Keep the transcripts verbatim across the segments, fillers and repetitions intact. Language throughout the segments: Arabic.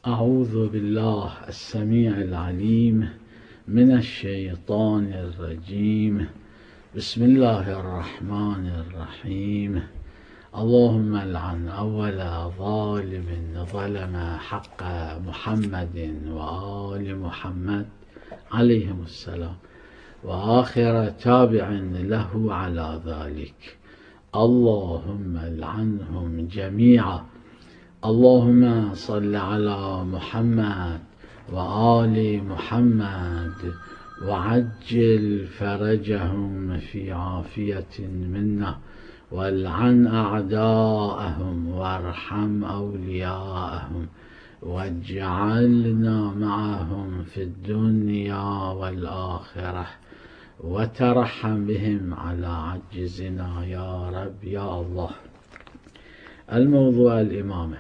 أعوذ بالله السميع العليم من الشيطان الرجيم. بسم الله الرحمن الرحيم. اللهم لعن أول ظالم ظلم حق محمد وآل محمد عليهم السلام، وآخر تابع له على ذلك. اللهم لعنهم جميعا. اللهم صل على محمد وآل محمد وعجل فرجهم في عافية منا، والعن أعداءهم وارحم أولياءهم، واجعلنا معهم في الدنيا والآخرة، وترحم بهم على عجزنا يا رب يا الله. الموضوع الإمامة.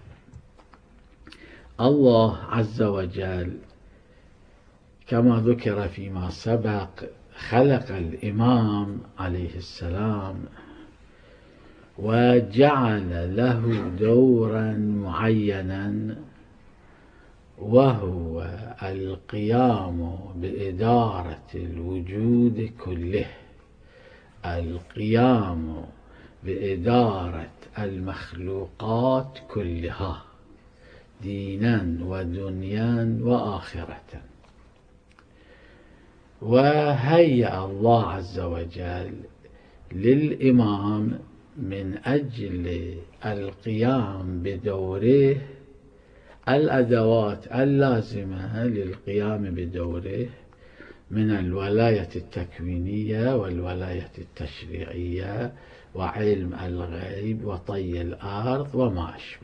الله عز وجل كما ذكر فيما سبق خلق الإمام عليه السلام وجعل له دورا معينا، وهو القيام بإدارة الوجود كله، القيام بإدارة المخلوقات كلها دينا ودنيا وآخرة. وهيأ الله عز وجل للإمام من أجل القيام بدوره الأدوات اللازمة للقيام بدوره من الولاية التكوينية والولاية التشريعية وعلم الغيب وطي الأرض وما أشبه.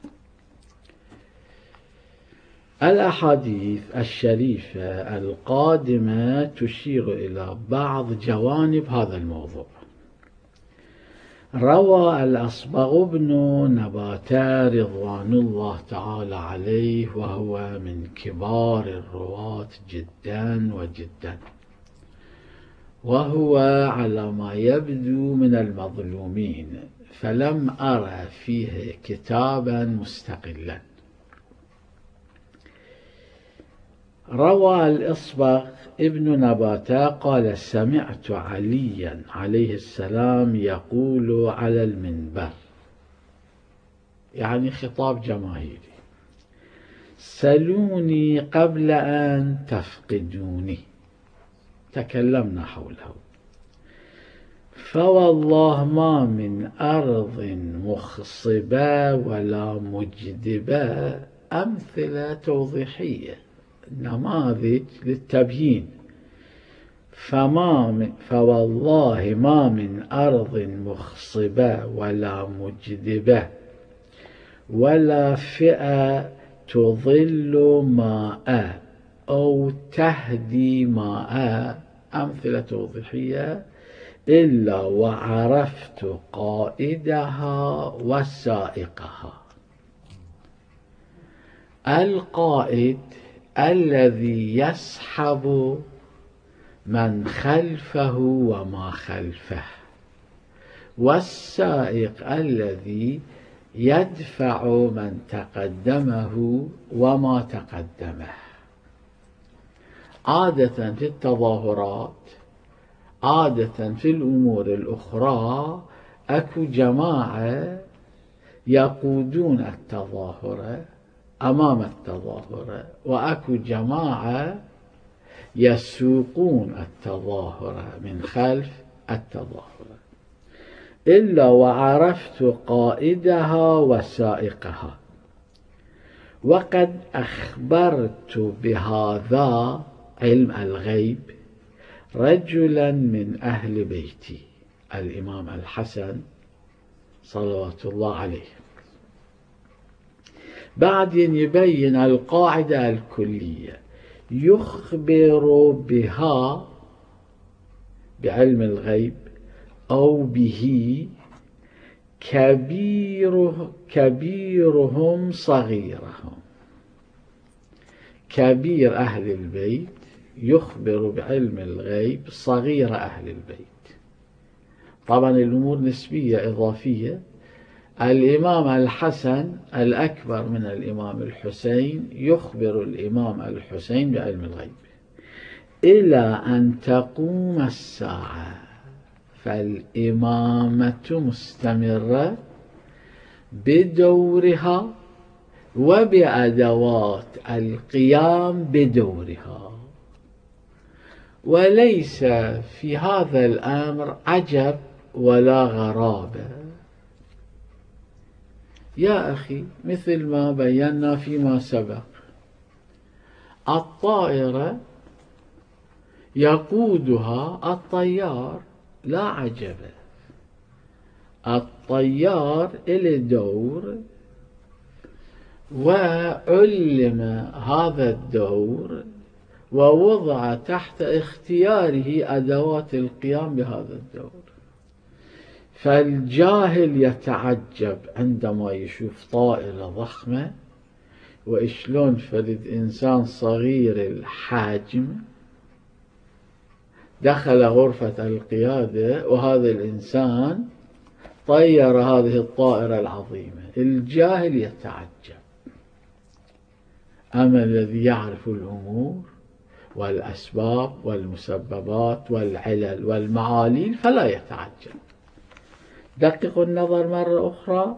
الأحاديث الشريفة القادمة تشير إلى بعض جوانب هذا الموضوع. روى الأصبغ بن نباتة رضوان الله تعالى عليه، وهو من كبار الرواة جدا وجدا، وهو على ما يبدو من المظلومين، فلم أرى فيه كتابا مستقلا. روى الأصبغ ابن نباتة قال: سمعت عليا عليه السلام يقول على المنبر، يعني خطاب جماهيري: سلوني قبل أن تفقدوني. تكلمنا حوله. فوالله ما من أرض مخصبة ولا مجدبة، أمثلة توضيحية، نماذج للتبيين. فما من فوالله ما من أرض مخصبة ولا مجدبة ولا فئة تظل ماء أو تهدي ماء، أمثلة توضيحية، إلا وعرفت قائدها وسائقها. القائد الذي يسحب من خلفه وما خلفه، والسائق الذي يدفع من تقدمه وما تقدمه. عادة في التظاهرات، عادة في الأمور الأخرى، أكو جماعة يقودون التظاهرة أمام التظاهرة، وأكو جماعة يسوقون التظاهرة من خلف التظاهرة. إلا وعرفت قائدها وسائقها، وقد أخبرت بهذا علم الغيب رجلا من أهل بيتي، الإمام الحسن صلوات الله عليه. بعدين يبين القاعدة الكلية، يخبر بها بعلم الغيب أو به كبيره كبيرهم صغيرهم. كبير أهل البيت يخبر بعلم الغيب صغير أهل البيت. طبعا الأمور نسبية إضافية، الإمام الحسن الأكبر من الإمام الحسين يخبر الإمام الحسين بعلم الغيب إلى أن تقوم الساعة، فالإمامة مستمرة بدورها وبأدوات القيام بدورها، وليس في هذا الأمر عجب ولا غرابة. يا أخي، مثل ما بينا فيما سبق، الطائرة يقودها الطيار، لا عجب. الطيار إلى دور، وعلم هذا الدور ووضع تحت اختياره أدوات القيام بهذا الدور. فالجاهل يتعجب عندما يشوف طائرة ضخمة، وإشلون فرد إنسان صغير الحجم دخل غرفة القيادة وهذا الإنسان طير هذه الطائرة العظيمة. الجاهل يتعجب، أما الذي يعرف الأمور والأسباب والمسببات والعلل والمعاليل فلا يتعجب. دققوا النظر مرة أخرى: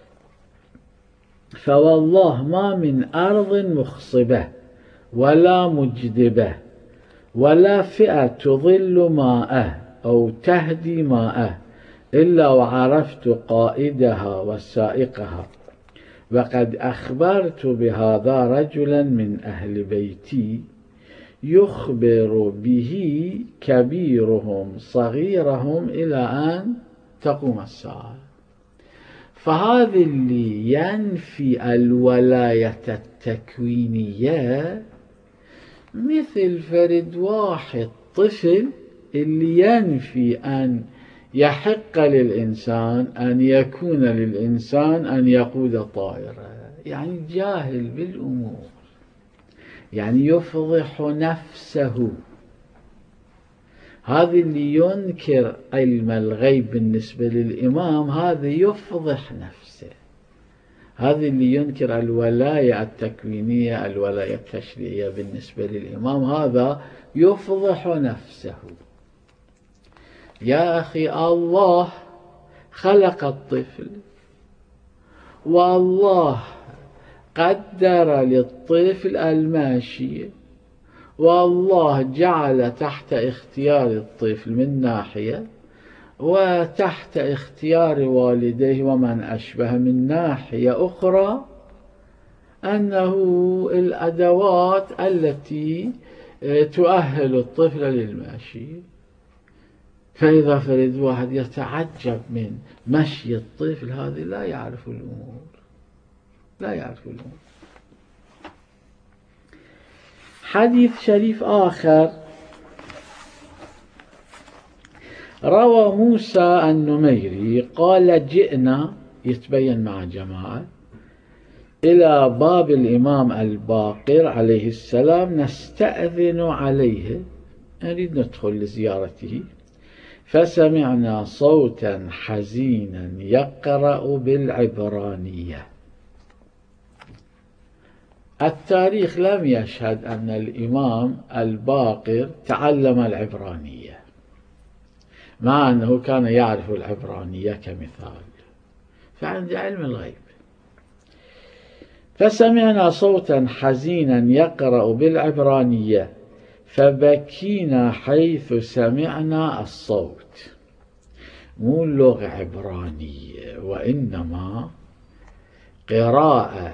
فوالله ما من أرض مخصبة ولا مجدبة ولا فئة تظل ماءه أو تهدي ماءه إلا وعرفت قائدها وسائقها، وقد أخبرت بهذا رجلا من أهل بيتي يخبر به كبيرهم صغيرهم إلى أن تقوم الساعة. فهذا اللي ينفي الولاية التكوينية مثل فرد واحد طفل اللي ينفي أن يحق للإنسان أن يكون للإنسان أن يقود طائرة. يعني جاهل بالأمور، يعني يفضح نفسه. هذا اللي ينكر علم الغيب بالنسبة للإمام هذا يفضح نفسه. هذا اللي ينكر الولاية التكوينية الولاية التشريعية بالنسبة للإمام هذا يفضح نفسه. يا أخي، الله خلق الطفل، والله قدر للطفل الماشية، والله جعل تحت اختيار الطفل من ناحية، وتحت اختيار والديه ومن أشبه من ناحية أخرى، أنه الأدوات التي تؤهل الطفل للماشي. فإذا فرد واحد يتعجب من مشي الطفل، هذا لا يعرف الأمور، لا يعرف الأمور. حديث شريف آخر روى موسى النميري قال: جئنا، يتبين مع جماعة، إلى باب الإمام الباقر عليه السلام نستأذن عليه، نريد ندخل لزيارته، فسمعنا صوتا حزينا يقرأ بالعبرانية. التاريخ لم يشهد أن الإمام الباقر تعلم العبرانية، مع أنه كان يعرف العبرانية كمثال، فعند علم الغيب. فسمعنا صوتا حزينا يقرأ بالعبرانية فبكينا حيث سمعنا الصوت. مو لغة عبرانية، وإنما قراءة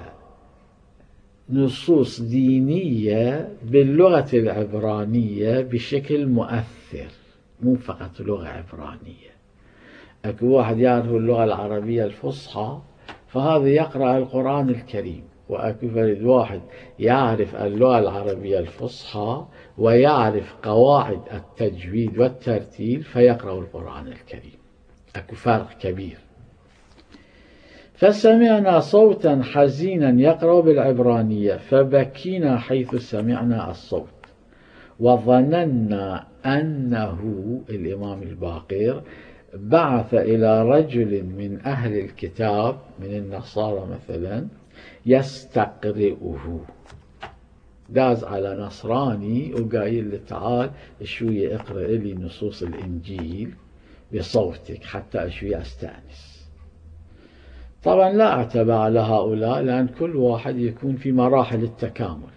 نصوص دينية باللغة العبرانية بشكل مؤثر، مو فقط لغة عبرانية. أكو واحد يعرف اللغة العربية الفصحى فهذا يقرأ القرآن الكريم، وأكو فرد واحد يعرف اللغة العربية الفصحى ويعرف قواعد التجويد والترتيل فيقرأ القرآن الكريم. أكو فرق كبير. فسمعنا صوتا حزينا يقرأ بالعبرانية فبكينا حيث سمعنا الصوت، وظننا أنه الإمام الباقر بعث إلى رجل من أهل الكتاب من النصارى مثلا يستقرئه، داز على نصراني وقايل له تعال شوية اقرأ لي نصوص الإنجيل بصوتك حتى شوية أستأنس. طبعا لا أعتبر على هؤلاء، لأن كل واحد يكون في مراحل التكامل.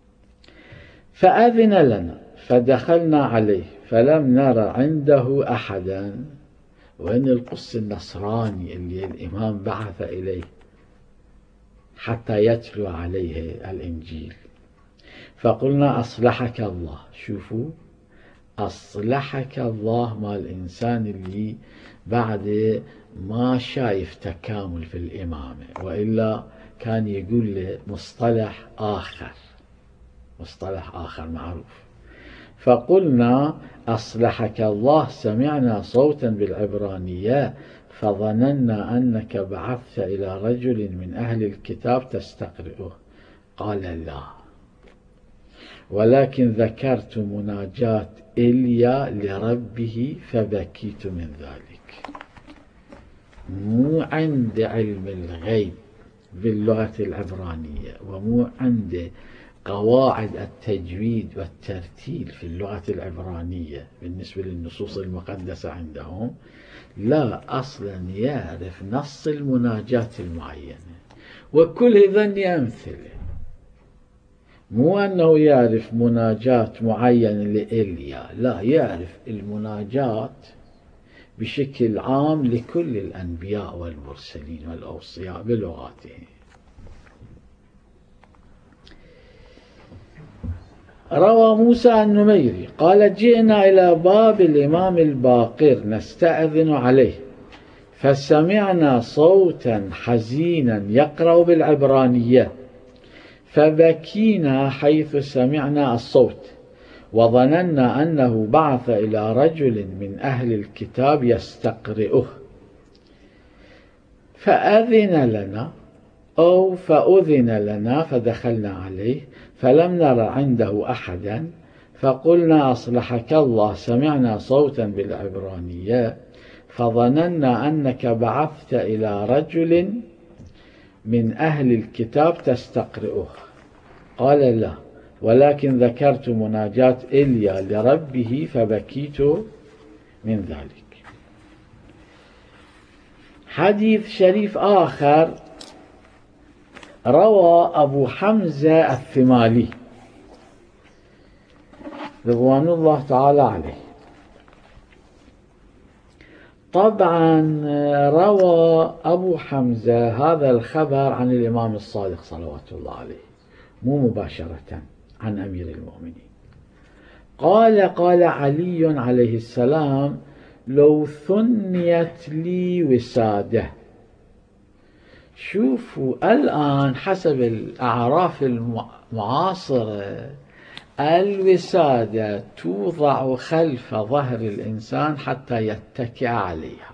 فأذن لنا فدخلنا عليه فلم نرى عنده أحدا، وإن القس النصراني اللي الإمام بعث إليه حتى يتلو عليه الإنجيل. فقلنا أصلحك الله. شوفوا أصلحك الله مع الإنسان اللي بعد ما شايف تكامل في الإمامة، وإلا كان يقول له مصطلح آخر، مصطلح آخر معروف. فقلنا أصلحك الله سمعنا صوتا بالعبرانية فظننا أنك بعثت إلى رجل من أهل الكتاب تستقرئه. قال لا، ولكن ذكرت مناجاة إيليا لربه فبكيت من ذلك. مو عند علم الغيب باللغة العبرانية، ومو عند قواعد التجويد والترتيل في اللغة العبرانية بالنسبة للنصوص المقدسة عندهم، لا أصلا يعرف نص المناجاة المعينة، وكل ذني أمثله. مو أنه يعرف مناجاة معينة لإيليا، لا، يعرف المناجاة بشكل عام لكل الأنبياء والمرسلين والأوصياء بلغاتهم. روى موسى النميري قال جئنا إلى باب الإمام الباقر نستأذن عليه فسمعنا صوتا حزينا يقرأ بالعبرانية فبكينا حيث سمعنا الصوت، وظننا أنه بعث إلى رجل من أهل الكتاب يستقرئه. فأذن لنا أو فأذن لنا فدخلنا عليه فلم نرى عنده أحدا، فقلنا أصلحك الله سمعنا صوتا بالعبرانية فظننا أنك بعثت إلى رجل من أهل الكتاب تستقرئه. قال لا، ولكن ذكرت مناجاة إيليا لربه فبكيت من ذلك. حديث شريف آخر روى أبو حمزة الثمالي رضوان الله تعالى عليه. طبعا روى أبو حمزة هذا الخبر عن الإمام الصادق صلوات الله عليه، مو مباشرة عن أمير المؤمنين. قال قال علي عليه السلام لو ثنيت لي وسادة. شوفوا الآن حسب الأعراف المعاصرة الوسادة توضع خلف ظهر الإنسان حتى يتكئ عليها.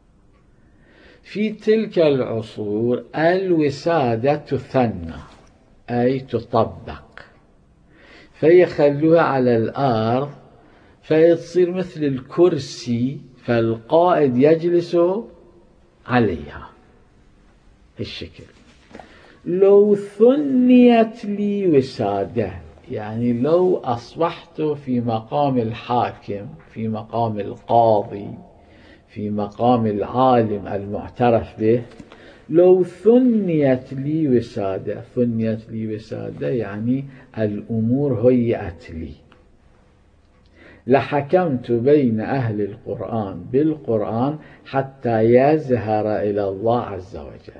في تلك العصور الوسادة تثنى أي تطبق، فيخلوها على الأرض فيصير مثل الكرسي، فالقائد يجلس عليها الشكل. لو ثنيت لي وسادة يعني لو أصبحت في مقام الحاكم، في مقام القاضي، في مقام العالم المعترف به، لو ثنيت لي وسادة. ثنيت لي وسادة يعني الأمور هيئت لي، لحكمت بين أهل القرآن بالقرآن حتى يزهر إلى الله عز وجل،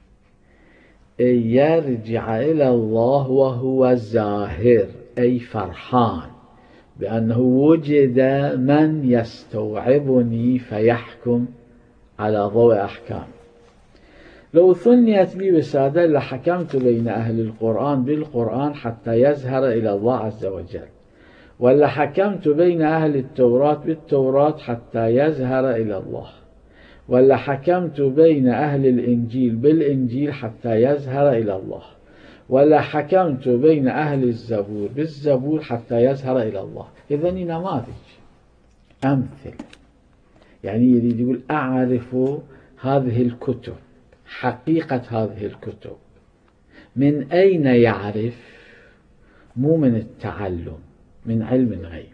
أي يرجع إلى الله وهو زاهر أي فرحان بأنه وجد من يستوعبني فيحكم على ضوء أحكام. لو ثنيت لي وسادة لحكمت بين أهل القرآن بالقرآن حتى يزهر إلى الله عز وجل، ولا حكمت بين أهل التوراة بالتوراة حتى يزهر إلى الله، ولا حكمت بين أهل الإنجيل بالإنجيل حتى يزهر إلى الله، ولا حكمت بين أهل الزبور بالزبور حتى يزهر إلى الله. إذن نماذج أمثل يعني يريد يقول أعرف هذه الكتب، حقيقة هذه الكتب. من أين يعرف؟ مو من التعلم، من علم الغيب.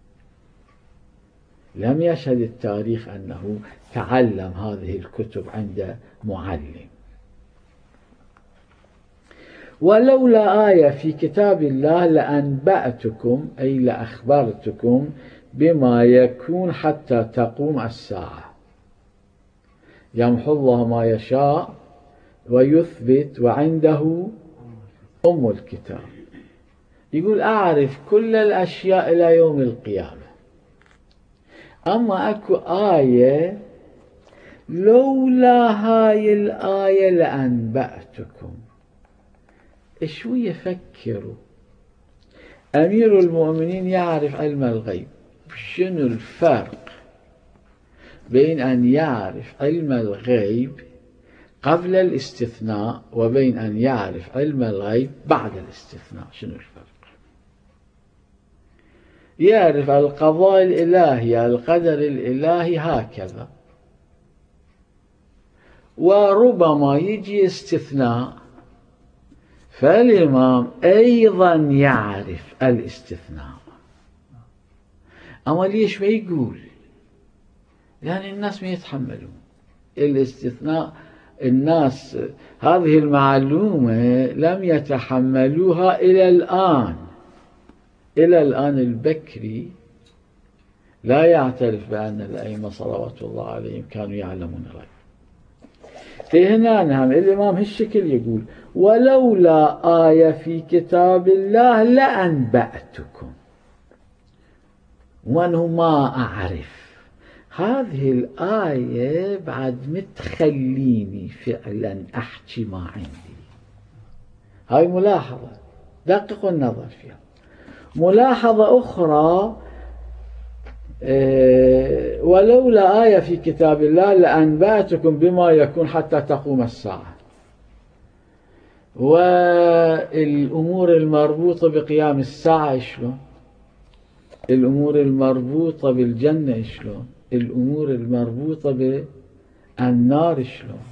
لم يشهد التاريخ أنه تعلم هذه الكتب عند معلم. ولولا آية في كتاب الله لأنبأتكم، أي لأخبرتكم بما يكون حتى تقوم الساعة. يمحو الله ما يشاء ويثبت وعنده أم الكتاب. يقول أعرف كل الأشياء إلى يوم القيامة. أما أكو آية لولا هاي الآية لأنبأتكم. شوية فكروا، أمير المؤمنين يعرف علم الغيب، شنو الفرق بين أن يعرف علم الغيب قبل الاستثناء وبين أن يعرف علم الغيب بعد الاستثناء؟ شنو الفرق؟ يعرف القضاء الإلهي، القدر الإلهي هكذا، وربما يجي استثناء فالإمام أيضا يعرف الاستثناء. أما ليش ما يقول؟ لأن الناس ما يتحملون الاستثناء. الناس هذه المعلومة لم يتحملوها إلى الآن. إلى الآن البكري لا يعترف بأن الأئمة صلوات الله عليهم كانوا يعلمون الغيب. هنا نعم الإمام هالشكل يقول ولولا آية في كتاب الله لأنبأتكم، وأنه ما أعرف. هذه الآية بعد متخليني فعلا أحكي ما عندي. هاي ملاحظة، دققوا النظر فيها. ملاحظة أخرى، أه ولولا آية في كتاب الله لأنبأتكم بما يكون حتى تقوم الساعة. والأمور المربوطة بقيام الساعة شلون؟ الأمور المربوطة بالجنة شلون؟ الأمور المربوطة بالنار شلون؟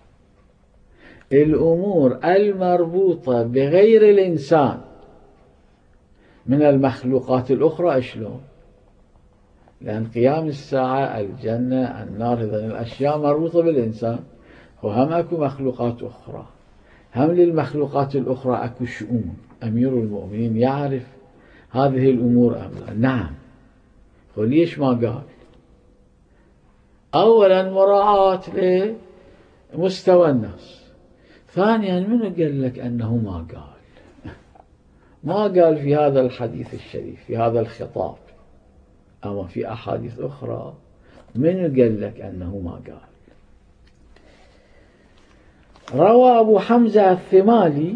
الأمور المربوطة بغير الإنسان من المخلوقات الأخرى شلون؟ لأن قيام الساعة، الجنة، النار، إذن الأشياء مربوطة بالإنسان، وهم أكو مخلوقات أخرى. هم للمخلوقات الأخرى أكو شؤون. أمير المؤمنين يعرف هذه الأمور أم لا؟ نعم. وليش ما قال؟ أولا مراعاة لمستوى الناس. ثانيا منو قال لك أنه ما قال؟ ما قال في هذا الحديث الشريف، في هذا الخطاب. أما في أحاديث أخرى منو قال لك أنه ما قال؟ روى أبو حمزة الثمالي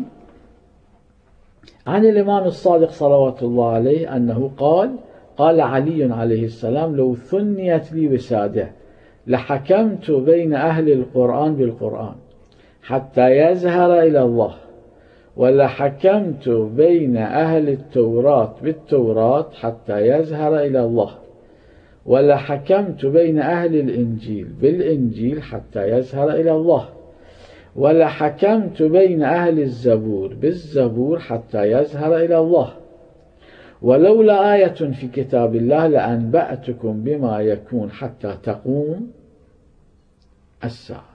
عن الإمام الصادق صلوات الله عليه أنه قال قال علي عليه السلام لو ثنيت لي وسادة لحكمت بين أهل القرآن بالقرآن حتى يزهر إلى الله، ولحكمت بين أهل التوراة بالتوراة حتى يزهر إلى الله، ولحكمت بين أهل الإنجيل بالإنجيل حتى يزهر إلى الله، ولحكمت بين أهل الزبور بالزبور حتى يزهر إلى الله. ولولا آية في كتاب الله لأنبأتكم بما يكون حتى تقوم الساعة.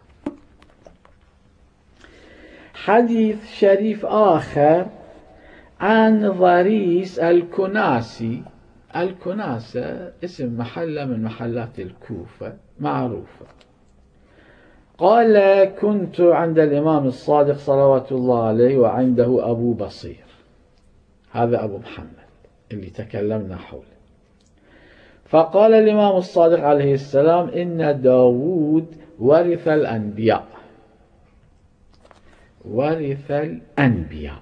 حديث شريف آخر عن ضريس الكناسي. الكناسة اسم محلة من محلات الكوفة معروفة. قال كنت عند الإمام الصادق صلوات الله عليه وعنده أبو بصير، هذا أبو محمد اللي تكلمنا حوله. فقال الإمام الصادق عليه السلام إن داود ورث الأنبياء، ورث الأنبياء،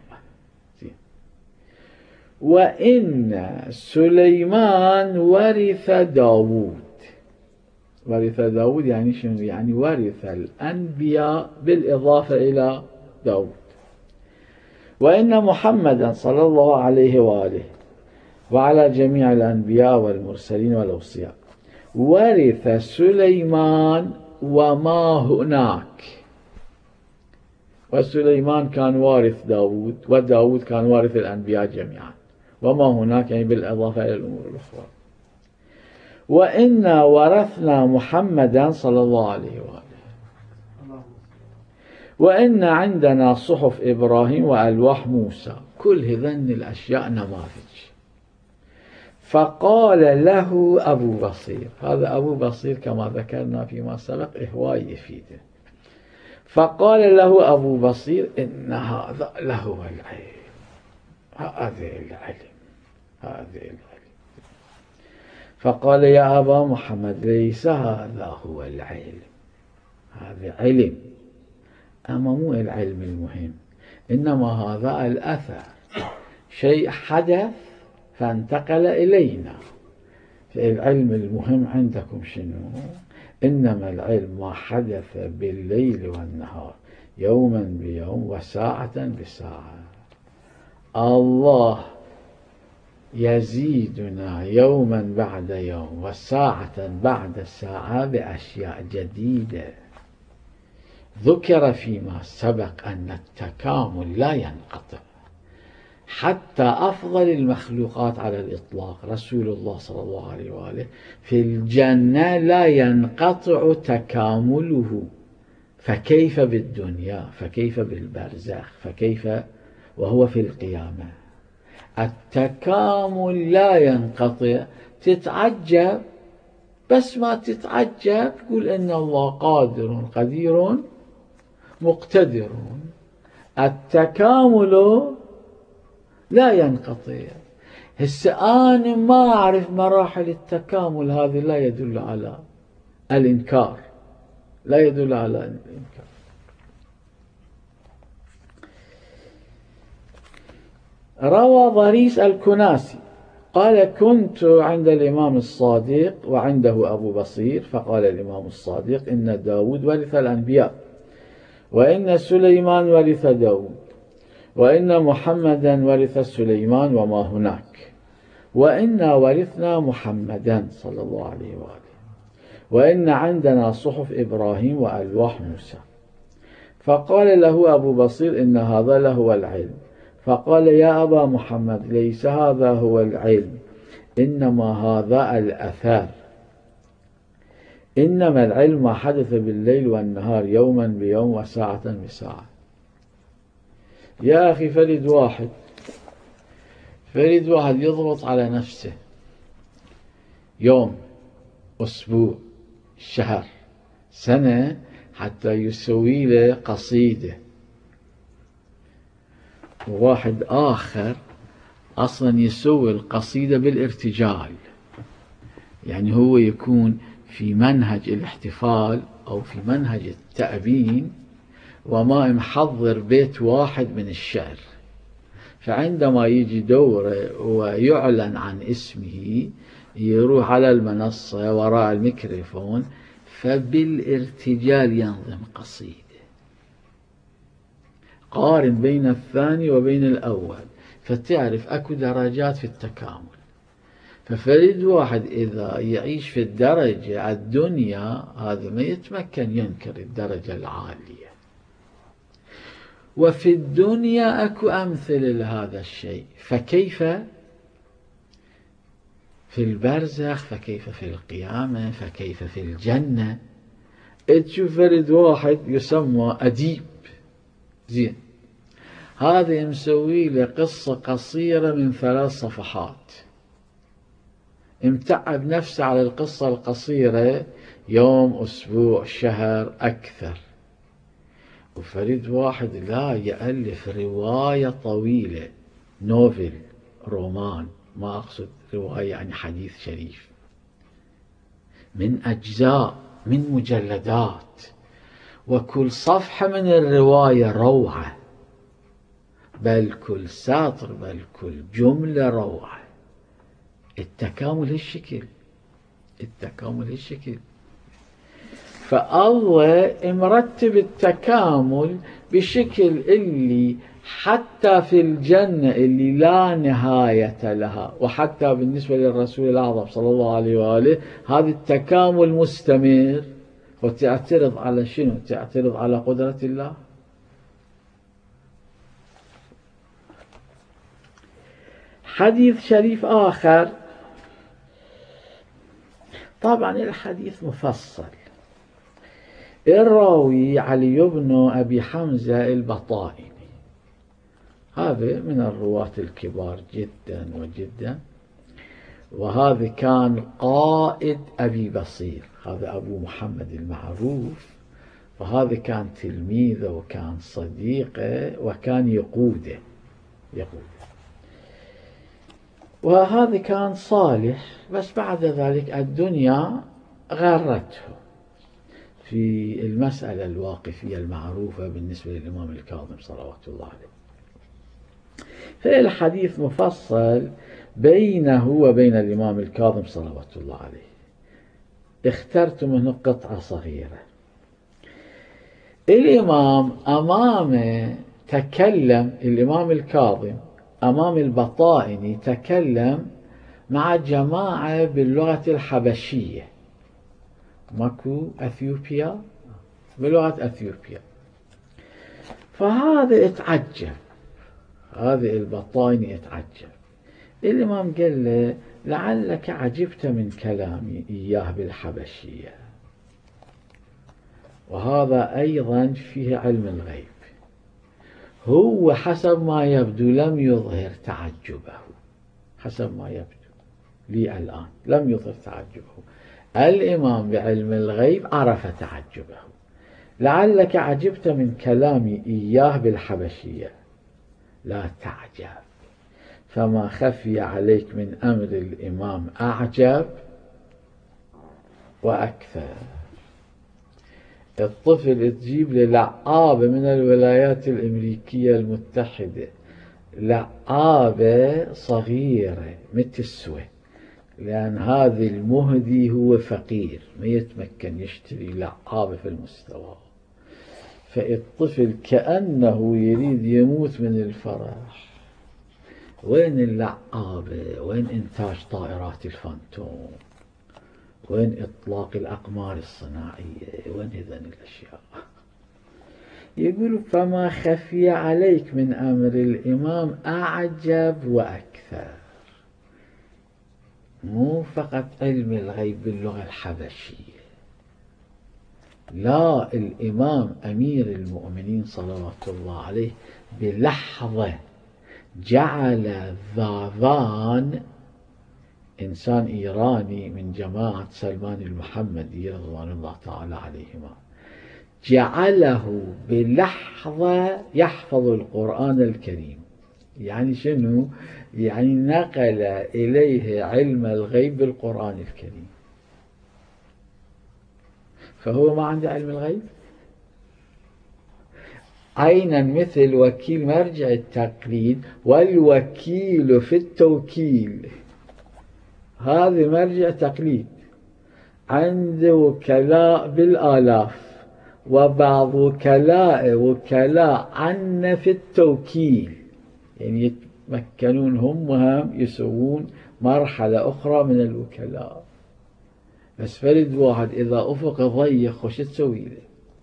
وإن سليمان ورث داود. ورث داود يعني شنو؟ يعني ورث الأنبياء بالإضافة إلى داود. وإن محمدا صلى الله عليه وآله وعلى جميع الأنبياء والمرسلين والأوصياء ورث سليمان وما هناك. وسليمان كان وارث داود، وداود كان وارث الأنبياء جميعا، وما هناك يعني بالإضافة إلى الأمور الأخرى. وإنا ورثنا محمدا صلى الله عليه وآله، وإن عندنا صحف إبراهيم وألواح موسى. كل هذين الأشياء نماذج. فقال له أبو بصير، هذا أبو بصير كما ذكرنا فيما سبق هواي يفيده. فقال له أبو بصير إن هذا لهو العلم، هذا العلم، هذا العلم. فقال يا أبا محمد ليس هذا هو العلم، هذا علم، أما مو العلم المهم، إنما هذا الأثر، شيء حدث فانتقل إلينا. العلم المهم عندكم شنو؟ إنما العلم ما حدث بالليل والنهار، يوما بيوم وساعة بساعة. الله يزيدنا يوما بعد يوم وساعة بعد ساعة بأشياء جديدة. ذكر فيما سبق أن التكامل لا ينقطع، حتى أفضل المخلوقات على الإطلاق رسول الله صلى الله عليه وآله في الجنة لا ينقطع تكامله، فكيف بالدنيا، فكيف بالبرزخ، فكيف وهو في القيامة؟ التكامل لا ينقطع. تتعجب، بس ما تتعجب تقول إن الله قادر قدير مقتدر. التكامل لا ينقطع. هسه أنا ما أعرف مراحل التكامل، هذه لا يدل على الإنكار، لا يدل على الإنكار. روى ضريس الكناسي قال كنت عند الإمام الصادق وعنده أبو بصير، فقال الإمام الصادق إن داود ورث الأنبياء، وإن سليمان ورث داود، وإن محمدا ورث سليمان وما هناك، وإنا ورثنا محمدا صلى الله عليه وآله، وإن عندنا صحف إبراهيم وألواح موسى. فقال له أبو بصير إن هذا لهو العلم. فقال يا أبا محمد ليس هذا هو العلم، إنما هذا الأثر. إنما العلم ما حدث بالليل والنهار، يوما بيوم وساعة بساعة. يا أخي فرد واحد فرد واحد يضبط على نفسه يوم، أسبوع، شهر، سنة، حتى يسوي له قصيدة. وواحد آخر أصلا يسوي القصيدة بالارتجال، يعني هو يكون في منهج الاحتفال أو في منهج التأبين وما محضر بيت واحد من الشعر، فعندما يجي دوره ويعلن عن اسمه يروح على المنصة وراء الميكروفون، فبالارتجال ينظم قصيدة. قارن بين الثاني وبين الأول فتعرف أكو درجات في التكامل. ففريد واحد إذا يعيش في الدرجة الدنيا هذا ما يتمكن ينكر الدرجة العالية. وفي الدنيا أكو أمثل لهذا الشيء، فكيف في البرزخ، فكيف في القيامة، فكيف في الجنة. تشوف فرد واحد يسمى أديب، زين، هذا مسوي له قصة قصيرة من ثلاث صفحات، امتعب نفسه على القصة القصيرة يوم، أسبوع، شهر، أكثر. وفريد واحد لا يألف رواية طويلة، نوفل، رومان، ما أقصد رواية يعني حديث شريف، من أجزاء، من مجلدات، وكل صفحة من الرواية روعة، بل كل سطر، بل كل جملة روعة. التكامل هالشكل، التكامل هالشكل. فالله مرتب التكامل بشكل اللي حتى في الجنة اللي لا نهاية لها، وحتى بالنسبة للرسول الأعظم صلى الله عليه وآله هذا التكامل مستمر. وتعترض على شنو؟ تعترض على قدرة الله. حديث شريف آخر، طبعا الحديث مفصل. الراوي علي بن أبي حمزة البطائني، هذا من الرواة الكبار جدا وجدا، وهذا كان قائد أبي بصير، هذا أبو محمد المعروف، وهذا كان تلميذه وكان صديقه وكان يقوده يقوده وهذا كان صالح، بس بعد ذلك الدنيا غرته في المسألة الواقفية المعروفة بالنسبة للإمام الكاظم صلوات الله عليه. فالحديث مفصل بينه وبين الإمام الكاظم صلوات الله عليه. اخترت منه قطعة صغيرة. الإمام أمامه تكلم، الإمام الكاظم أمام البطائني تكلم مع جماعة باللغة الحبشية، ماكو أثيوبيا، بلغة أثيوبيا. فهذا اتعجب، هذا البطائني اتعجب. الإمام قال له لعلك عجبت من كلامي إياه بالحبشية. وهذا أيضا فيه علم الغيب. هو حسب ما يبدو لم يظهر تعجبه، حسب ما يبدو لي الآن لم يظهر تعجبه. الإمام بعلم الغيب عرف تعجبه. لعلك عجبت من كلامي إياه بالحبشية، لا تعجب، فما خفي عليك من أمر الإمام أعجب وأكثر. الطفل تجيب له لعابة من الولايات الأمريكية المتحدة، لعابة صغيرة متسوة، لأن هذا المهدي هو فقير ما يتمكن يشتري لعابة في المستوى، فالطفل كأنه يريد يموت من الفرح. وين اللعابة؟ وين إنتاج طائرات الفانتوم؟ وين إطلاق الأقمار الصناعية؟ وين هذين الأشياء؟ يقول فما خفي عليك من أمر الإمام أعجب وأكثر. مو فقط علم الغيب باللغة الحبشية، لا، الإمام أمير المؤمنين صلوات الله عليه بلحظة جعل ذاذان، إنسان إيراني من جماعة سلمان المحمدي رضوان الله تعالى عليهما، جعله بلحظة يحفظ القرآن الكريم. يعني شنو؟ يعني نقل إليه علم الغيب بالقرآن الكريم. فهو ما عنده علم الغيب عينا، مثل وكيل مرجع التقليد والوكيل في التوكيل. هذا مرجع تقليد عنده وكلاء بالآلاف، وبعض وكلاء وكلاء عنا في التوكيل، يعني يتمكنون هم وهم يسوون مرحلة أخرى من الوكلاء. بس فرد واحد إذا أفق ضيق وش تسوي له؟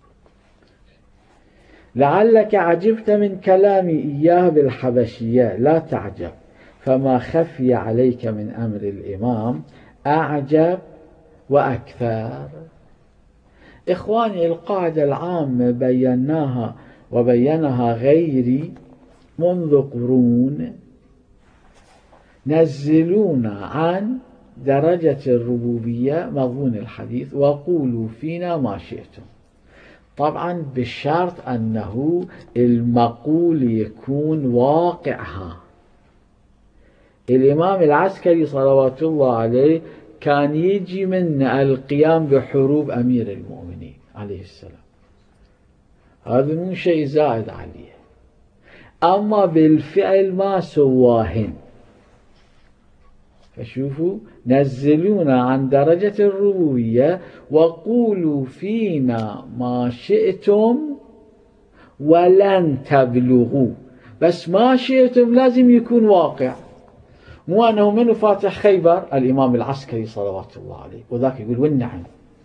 لعلك عجبت من كلامي إياه بالحبشية، لا تعجب، فما خفي عليك من أمر الإمام أعجب وأكثر. إخواني، القاعدة العامة بيناها وبينها غيري منذ قرون، نزلونا عن درجة الربوبية مضمون الحديث وقولوا فينا ما شئتم، طبعا بالشرط أنه المقول يكون واقعها. الإمام العسكري صلوات الله عليه كان يجي من القيام بحروب أمير المؤمنين عليه السلام، هذا مو شيء زائد عليه، أما بالفعل ما سواهن. فشوفوا نزلونا عن درجة الربوبية وقولوا فينا ما شئتم ولن تبلغوا، بس ما شئتم لازم يكون واقع، مو أنه من فاتح خيبر الإمام العسكري صلوات الله عليه وذاك يقول والنعم.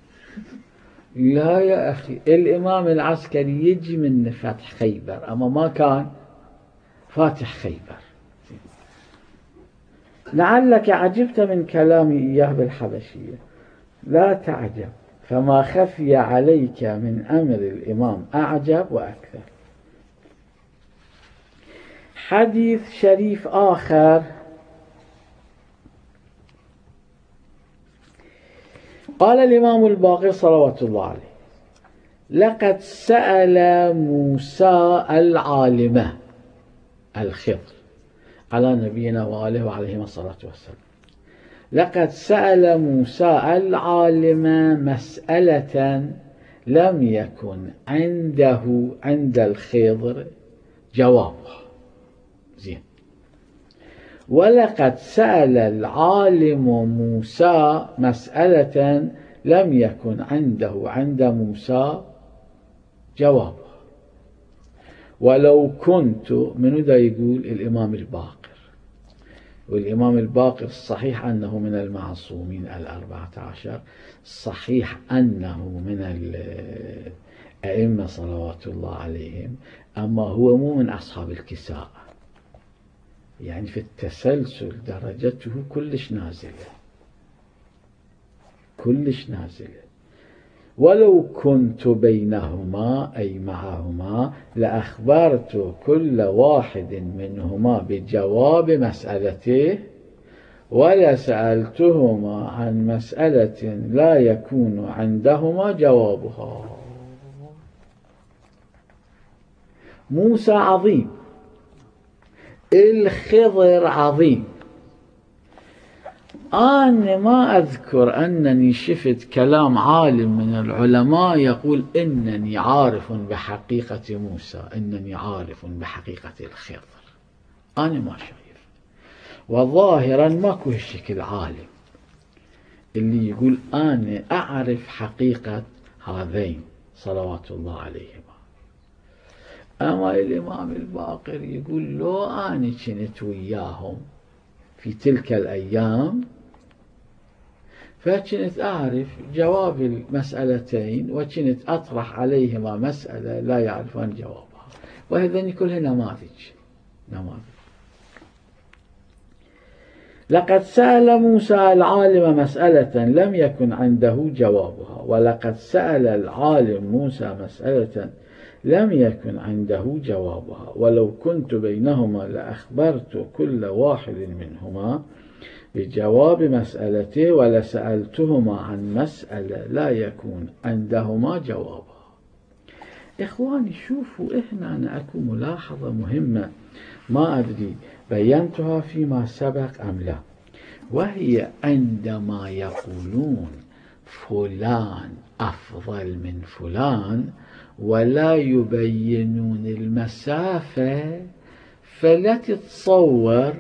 لا يا أخي، الإمام العسكري يجي من فتح خيبر أما ما كان فاتح خيبر. لعلك عجبت من كلامي إياه بالحبشية، لا تعجب، فما خفي عليك من أمر الإمام أعجب وأكثر. حديث شريف آخر قال الإمام الباقر صلوات الله عليه: لقد سأل موسى العالمة الخضر على نبينا وآله وعليهما الصلاة والسلام، لقد سأل موسى العالمة مسألة لم يكن عنده عند الخضر جوابها. زين. ولقد سأل العالم موسى مسألة لم يكن عنده عند موسى جوابها. ولو كنت، من ذا يقول الإمام الباقر، والإمام الباقر الصحيح أنه من المعصومين الأربعة عشر، صحيح أنه من الأئمة صلوات الله عليهم، أما هو مو من أصحاب الكساء، يعني في التسلسل درجته كلش نازلة كلش نازلة. ولو كنت بينهما أي معهما لأخبرت كل واحد منهما بجواب مسألته ولسألتهما عن مسألة لا يكون عندهما جوابها. موسى عظيم، الخضر عظيم. أنا ما أذكر أنني شفت كلام عالم من العلماء يقول إنني عارف بحقيقة موسى، إنني عارف بحقيقة الخضر. أنا ما شايف، وظاهرا ماكو هالشكل عالم اللي يقول أنا أعرف حقيقة هذين صلوات الله عليهما. أما الإمام الباقر يقول لو أنا كنت وياهم في تلك الأيام فكنت أعرف جواب المسألتين وكنت أطرح عليهما مسألة لا يعرفان جوابها. وهذين كلها نماذج نماذج. لقد سأل موسى العالم مسألة لم يكن عنده جوابها، ولقد سأل العالم موسى مسألة لم يكن عنده جوابها. ولو كنت بينهما لأخبرت كل واحد منهما بجواب مسألته ولسألتهما عن مسألة لا يكون عندهما جوابها. إخواني شوفوا، إحنا أنا أكو ملاحظة مهمة ما أدري بينتها فيما سبق أم لا، وهي عندما يقولون فلان أفضل من فلان ولا يبينون المسافة، فلا تتصور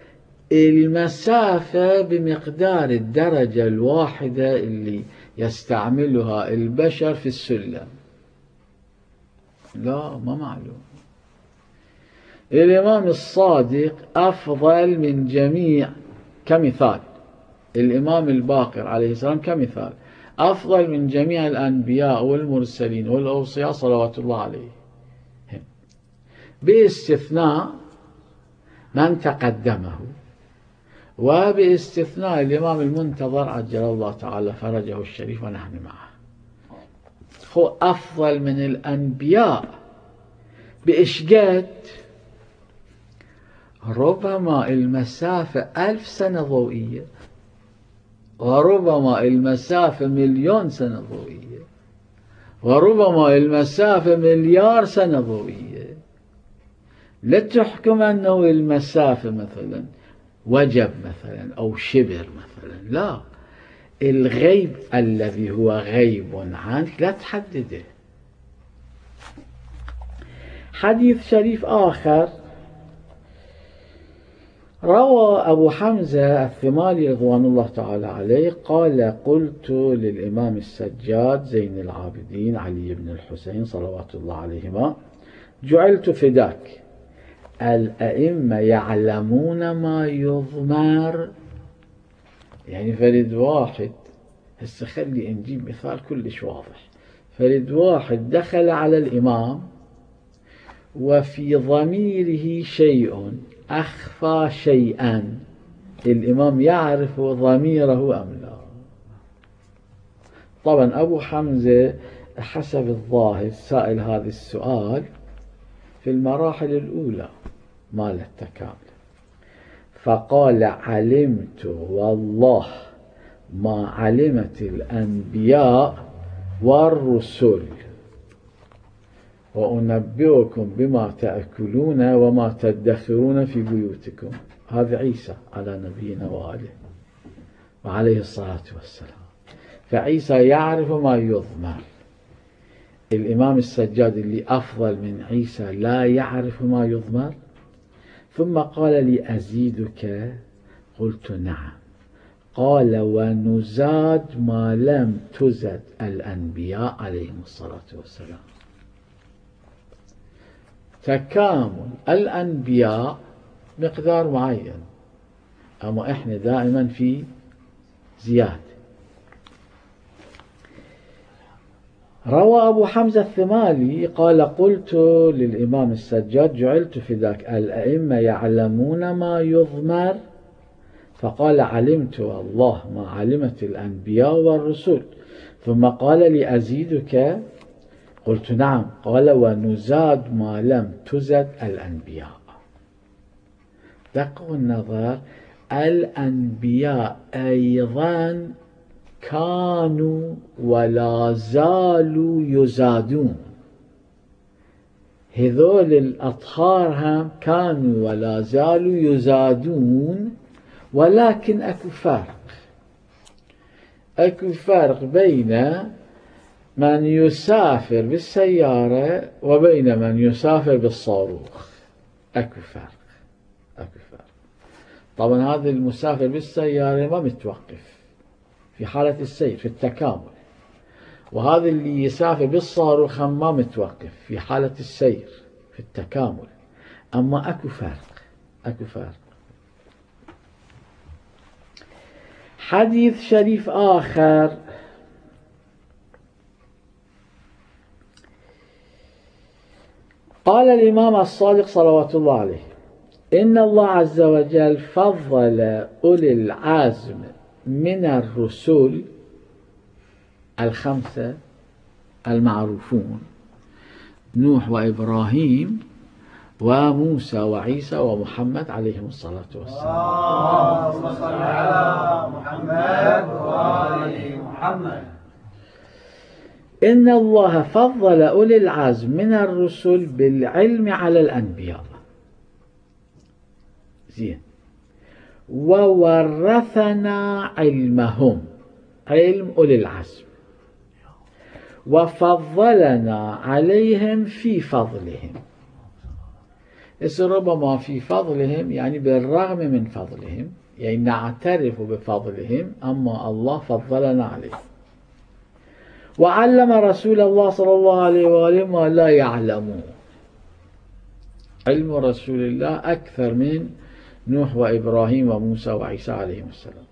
المسافة بمقدار الدرجة الواحدة اللي يستعملها البشر في السلم. لا، ما معلوم. الإمام الصادق أفضل من جميع، كمثال الإمام الباقر عليه السلام كمثال أفضل من جميع الأنبياء والمرسلين والأوصياء صلوات الله عليه، باستثناء من تقدمه، وباستثناء الإمام المنتظر عجل الله تعالى فرجه الشريف ونحن معه. هو أفضل من الأنبياء بإشقد؟ ربما المسافة ألف سنة ضوئية، وربما المسافة مليون سنة ضوئية، وربما المسافة مليار سنة ضوئية. لا تحكم أنه المسافة مثلا وجب مثلا أو شبر مثلا، لا، الغيب الذي هو غيب عنك لا تحدده. حديث شريف آخر روى أبو حمزة الثمالي رضوان الله تعالى عليه قال قلت للإمام السجاد زين العابدين علي بن الحسين صلوات الله عليهما جعلت فداك الأئمة يعلمون ما يضمر، يعني فرد واحد، هسه خلي نجيب مثال كلش واضح. فرد واحد دخل على الإمام وفي ضميره شيء أخفى شيئا، الإمام يعرف ضميره أم لا؟ طبعا أبو حمزة حسب الظاهر سائل هذا السؤال في المراحل الأولى مال التكامل، فقال علمت والله ما علمت الأنبياء والرسل وأنبئكم بما تأكلون وما تدخرون في بيوتكم. هذا عيسى على نبينا وآله وعليه الصلاة والسلام، فعيسى يعرف ما يضمر. الإمام السجاد اللي أفضل من عيسى لا يعرف ما يضمر. ثم قال لي أزيدك؟ قلت نعم. قال ونزاد ما لم تزد الأنبياء عليهم الصلاة والسلام. تكامل الأنبياء مقدار معين، أما إحنا دائما في زيادة. روى أبو حمزة الثمالي قال قلت للإمام السجاد جعلت فداك الأئمة يعلمون ما يضمر، فقال علمت والله ما علمت الأنبياء والرسل. ثم قال لي أزيدك؟ قلت نعم. قال ونزاد ما لم تزد الأنبياء. دقوا النظر، الأنبياء أيضا كانوا ولا زالوا يزادون، هذول الأطهار هم كانوا ولا زالوا يزادون، ولكن أكو فرق. أكو فرق بين من يسافر بالسيارة وبين من يسافر بالصاروخ. أكو فرق، أكو فرق. طبعا هذا المسافر بالسيارة ما متوقف في حالة السير في التكامل، وهذا اللي يسافر بالصاروخ ما متوقف في حالة السير في التكامل. أما أكو فرق، أكو فرق. حديث شريف آخر قال الإمام الصادق صلوات الله عليه إن الله عز وجل فضل أولي العزم من الرسل الخمسة المعروفون، نوح وإبراهيم وموسى وعيسى ومحمد عليهم الصلاة والسلام. اللهم صل على محمد وآل محمد. إن الله فضل أولي العزم من الرسل بالعلم على الأنبياء، زين، وورثنا علمهم، علم أولي العزم، وفضلنا عليهم في فضلهم. ربما في فضلهم يعني بالرغم من فضلهم، يعني نعترف بفضلهم، أما الله فضلنا عليهم. وعلم رسول الله صلى الله عليه وآله ما لا يعلمون. علم رسول الله أكثر من نوح وإبراهيم وموسى وعيسى عليهم السلام.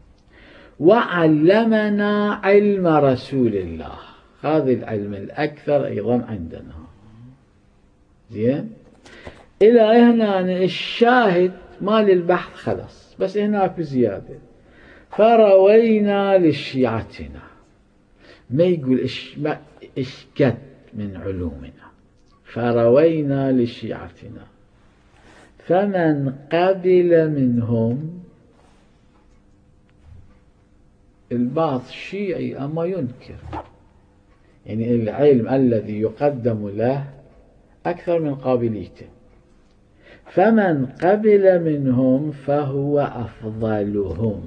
وعلمنا علم رسول الله، هذا العلم الأكثر أيضا عندنا. زين، إلى هنا الشاهد مال البحث خلص، بس هناك زيادة. فروينا لشيعتنا، ما يقول إش, ما إش قد من علومنا، فروينا لشيعتنا فمن قبل منهم. البعض شيعي أما ينكر، يعني العلم الذي يقدم له أكثر من قابليته. فمن قبل منهم فهو أفضلهم.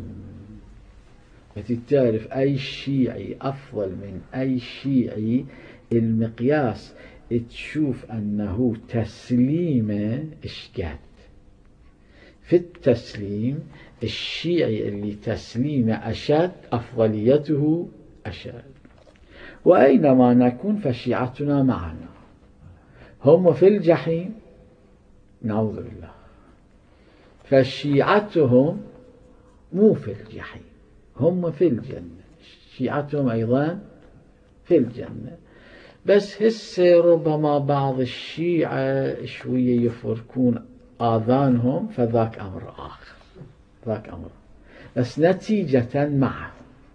تعرف أي شيعي أفضل من أي شيعي، المقياس تشوف أنه تسليمه إشكات. في التسليم الشيعي اللي تسليمه أشد أفضليته أشد. وأينما نكون فشيعتنا معنا، هم في الجحيم نعوذ بالله، فشيعتهم مو في الجحيم، هم في الجنة، شيعتهم أيضا في الجنة. بس هسه ربما بعض الشيعة شوية يفركون آذانهم، فذاك أمر آخر، ذاك أمر. بس نتيجة معه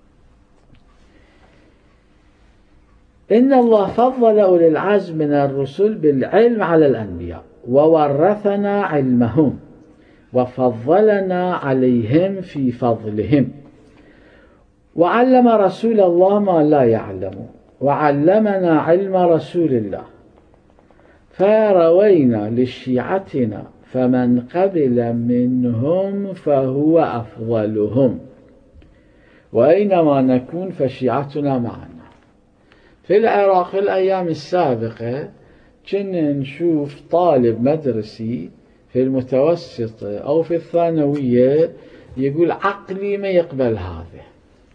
إن الله فضل أولي العزم من الرسل بالعلم على الأنبياء وورثنا علمهم وفضلنا عليهم في فضلهم، وعلم رسول الله ما لا يعلم وعلمنا علم رسول الله، فروينا لشيعتنا فمن قبل منهم فهو أفضلهم، وأينما نكون فشيعتنا معنا. في العراق في الأيام السابقة كنا نشوف طالب مدرسي في المتوسطة أو في الثانوية يقول عقلي ما يقبل هذا،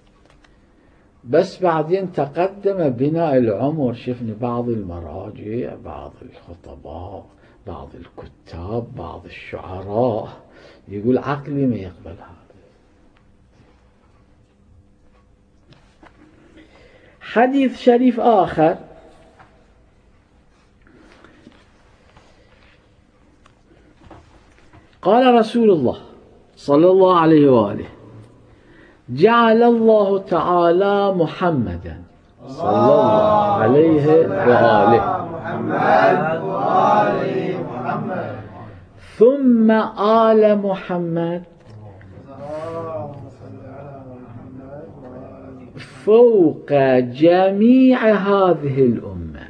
بس بعدين تقدم بنا العمر، شفنا بعض المراجع، بعض الخطباء، بعض الكتاب، بعض الشعراء يقول عقلي ما يقبل هذا. حديث شريف آخر قال رسول الله صلى الله عليه وآله: جعل الله تعالى محمدا صلى الله عليه وآله محمد وآل محمد ثم آل محمد فوق جميع هذه الأمة.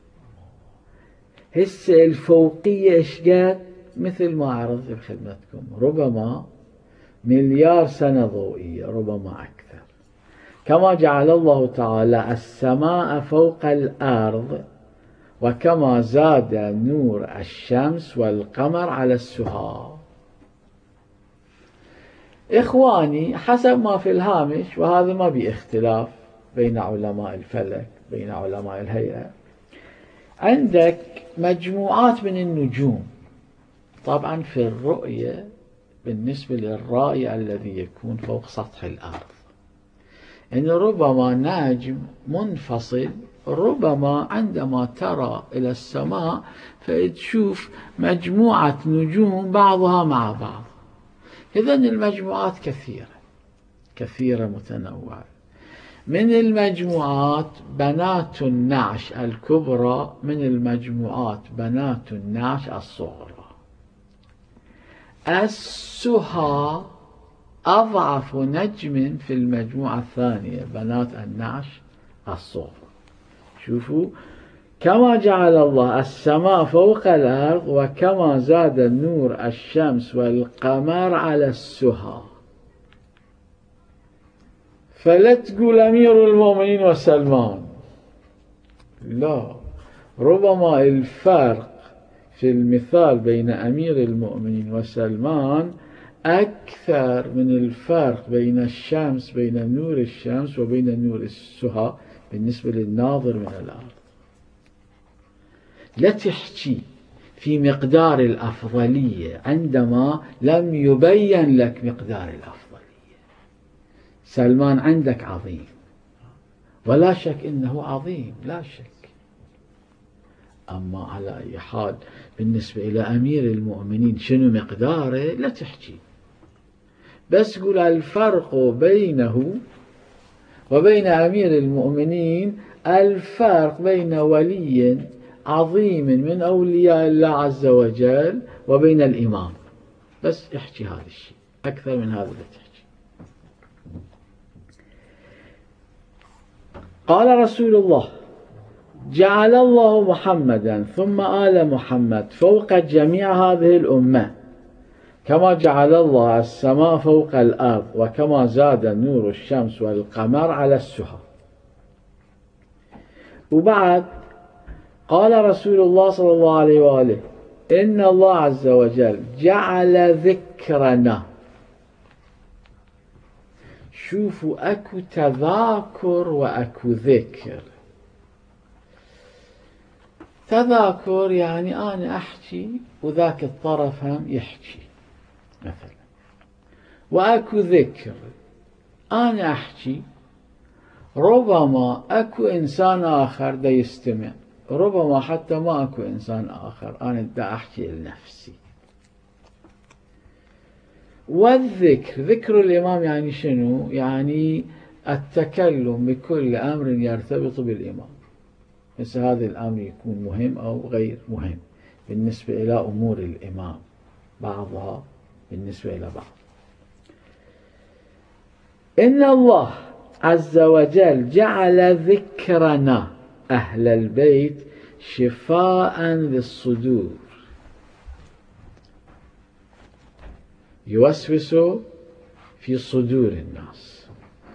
هسه الفوقية إيش قد؟ مثل ما عرضت بخدمتكم، ربما مليار سنة ضوئية، ربما أكثر. كما جعل الله تعالى السماء فوق الأرض، وكما زاد نور الشمس والقمر على السحاب. إخواني حسب ما في الهامش، وهذا ما باختلاف بين علماء الفلك بين علماء الهيئة، عندك مجموعات من النجوم. طبعا في الرؤية بالنسبة للرائي الذي يكون فوق سطح الأرض، إن ربما نجم منفصل، ربما عندما ترى إلى السماء فتشوف مجموعة نجوم بعضها مع بعض. إذن المجموعات كثيرة كثيرة متنوعة. من المجموعات بنات النعش الكبرى، من المجموعات بنات النعش الصغرى. السهى أضعف نجم في المجموعة الثانية، بنات النعش الصغرى. شوفوا، كما جعل الله السماء فوق الأرض، وكما زاد نور الشمس والقمر على السهى. فلا تقول أمير المؤمنين وسلمان، لا، ربما الفرق في المثال بين أمير المؤمنين وسلمان أكثر من الفرق بين الشمس، بين نور الشمس وبين نور السهى بالنسبة للناظر من الأرض. لا تحكي في مقدار الأفضلية عندما لم يبين لك مقدار الأفضلية. سلمان عندك عظيم، ولا شك إنه عظيم، لا شك. أما على أي حال بالنسبة إلى أمير المؤمنين شنو مقداره لا تحكي، بس قول الفرق بينه وبين أمير المؤمنين الفرق بين ولي عظيم من أولياء الله عز وجل وبين الإمام. بس احكي هذا الشيء، أكثر من هذا لا تحكي. قال رسول الله: جعل الله محمدا ثم آل محمد فوق جميع هذه الأمة، كما جعل الله السماء فوق الأرض، وكما زاد نور الشمس والقمر على السحاب. وبعد قال رسول الله صلى الله عليه وآله: إن الله عز وجل جعل ذكرنا. شوفوا أكو تذاكر وأكو ذكر. تذاكر يعني أنا أحكي وذاك الطرف هم يحكي مثلا، وأكو ذكر أنا أحكي ربما أكو إنسان آخر دا يستمع، ربما حتى ما أكو إنسان آخر، أنا دا أحكي لنفسي. والذكر، ذكر الإمام يعني شنو؟ يعني التكلم بكل أمر يرتبط بالإمام، مثل هذا الأمر يكون مهم أو غير مهم بالنسبة إلى أمور الإمام، بعضها بالنسبة إلى بعض. إن الله عز وجل جعل ذكرنا أهل البيت شفاء للصدور، يوسوس في صدور الناس.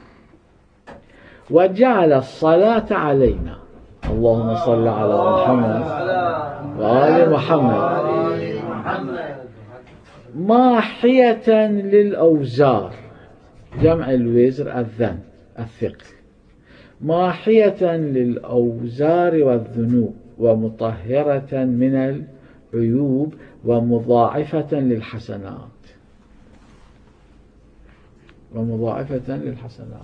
وجعل الصلاة علينا، اللهم صل على محمد وآل محمد، ماحية للأوزار، جمع الوزر الذنب الثقل، ماحية للأوزار والذنوب، ومطهرة من العيوب، ومضاعفة للحسنات، ومضاعفة للحسنات.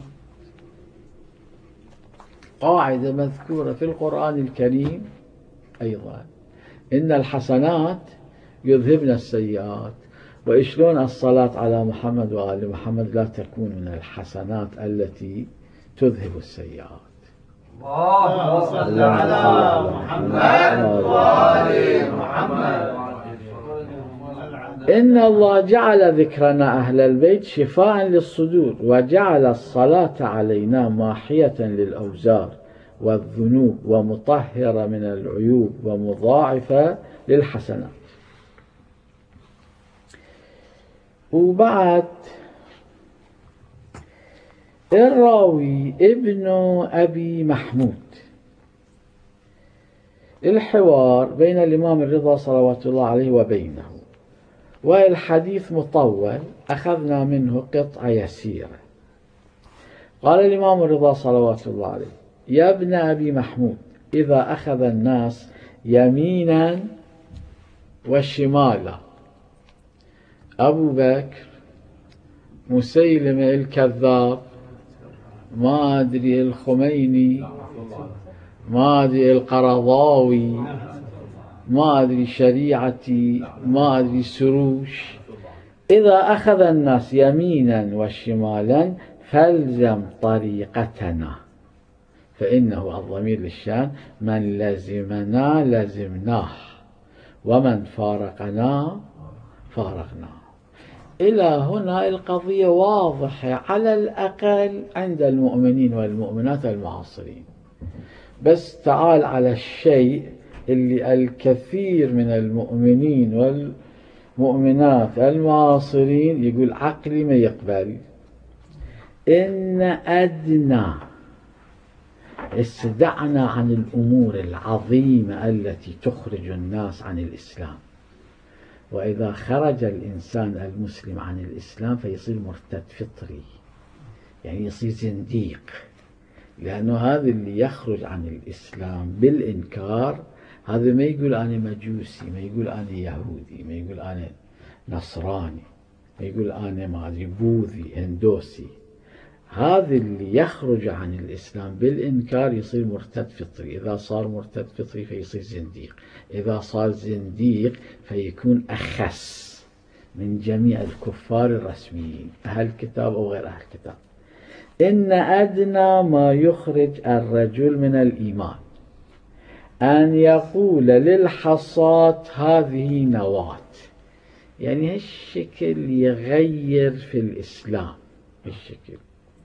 قاعدة مذكورة في القرآن الكريم أيضا، إن الحسنات يذهبن السيئات. وإشلون الصلاة على محمد وآل محمد لا تكون من الحسنات التي تذهب السيئات. اللهم صل على محمد وآل محمد. إن الله جعل ذكرنا أهل البيت شفاء للصدور، وجعل الصلاة علينا ماحية للأوزار والذنوب، ومطهرة من العيوب، ومضاعفة للحسنات. وبعد الراوي ابن أبي محمود الحوار بين الإمام الرضا صلوات الله عليه وبينه، والحديث مطول، أخذنا منه قطعة يسيرة. قال الإمام الرضا صلوات الله عليه: يا ابن أبي محمود، إذا أخذ الناس يمينا وشمالا، أبو بكر، مسيلمة الكذاب، ما أدري الخميني، ما أدري القرضاوي، ما أدري شريعتي، ما أدري سروش، إذا أخذ الناس يمينا وشمالا فالزم طريقتنا، فإنه الضمير للشان، من لزمنا لزمناه، ومن فارقنا فارقناه. إلى هنا القضية واضحة على الأقل عند المؤمنين والمؤمنات المعاصرين. بس تعال على الشيء اللي الكثير من المؤمنين والمؤمنات المعاصرين يقول عقلي ما يقبل. إن أدنى استدعنا عن الأمور العظيمة التي تخرج الناس عن الإسلام، وإذا خرج الإنسان المسلم عن الإسلام فيصير مرتد فطري، يعني يصير زنديق، لأنه هذا اللي يخرج عن الإسلام بالإنكار، هذا ما يقول أنا مجوسي، ما يقول أنا يهودي، ما يقول أنا نصراني، ما يقول أنا ما أدري بوذي هندوسي. هذا اللي يخرج عن الإسلام بالإنكار يصير مرتد فطري، إذا صار مرتد فطري فيصير زنديق، إذا صار زنديق فيكون أخس من جميع الكفار الرسميين، أهل الكتاب أو غير أهل الكتاب. إن أدنى ما يخرج الرجل من الإيمان أن يقول للحصاة هذه نواة، يعني هالشكل يغير في الإسلام، هالشكل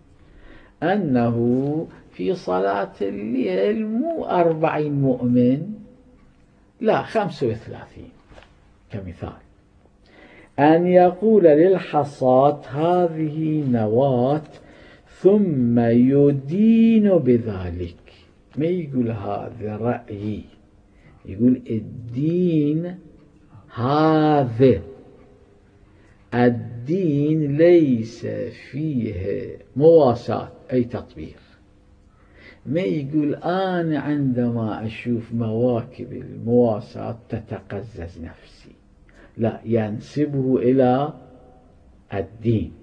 أنه في صلاة الليل مو أربعين مؤمن، لا خمسة وثلاثين كمثال، أن يقول للحصاة هذه نواة ثم يدين بذلك، ما يقول هذا رأيي، يقول الدين هذا الدين ليس فيه مواساة أي تطبير. ما يقول أنا عندما أشوف مواكب المواساة تتقزز نفسي، لا، ينسبه إلى الدين.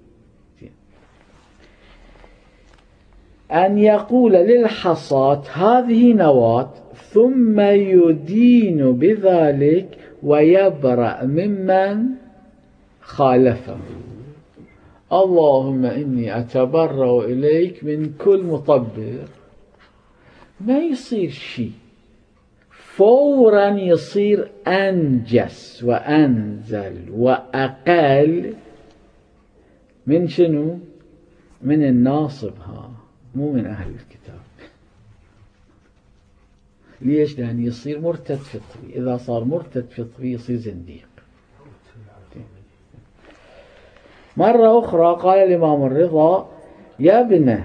أن يقول للحصاة هذه نواة ثم يدين بذلك ويبرأ ممن خالفه. اللهم إني أتبرأ إليك من كل مطبر. ما يصير شيء، فورا يصير أنجس وأنزل وأقل من شنو؟ من الناصب، ها، مو من أهل الكتاب. ليش؟ لأن يصير مرتد فطري. إذا صار مرتد فطري يصير زنديق. مرة أخرى قال الإمام الرضا: يا ابن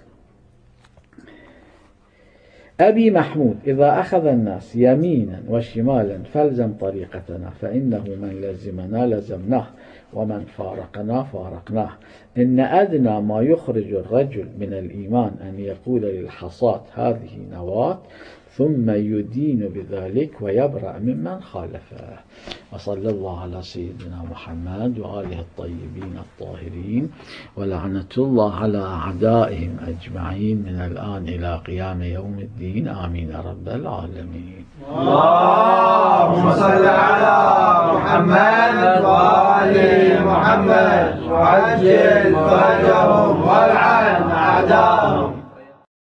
أبي محمود، إذا أخذ الناس يمينا وشمالا فالزم طريقتنا، فإنه من لزمنا لزمناه ومن فارقنا فارقناه. إن أدنى ما يخرج الرجل من الإيمان أن يقول للحصاة هذه نواة ثم يدين بذلك ويبرأ ممن خالفه. وصلى الله على سيدنا محمد وآله الطيبين الطاهرين، ولعنة الله على أعدائهم أجمعين من الآن إلى قيام يوم الدين. آمين رب العالمين. اللهم صل على محمد وآل محمد وعجل فرجهم والعن أعداءهم.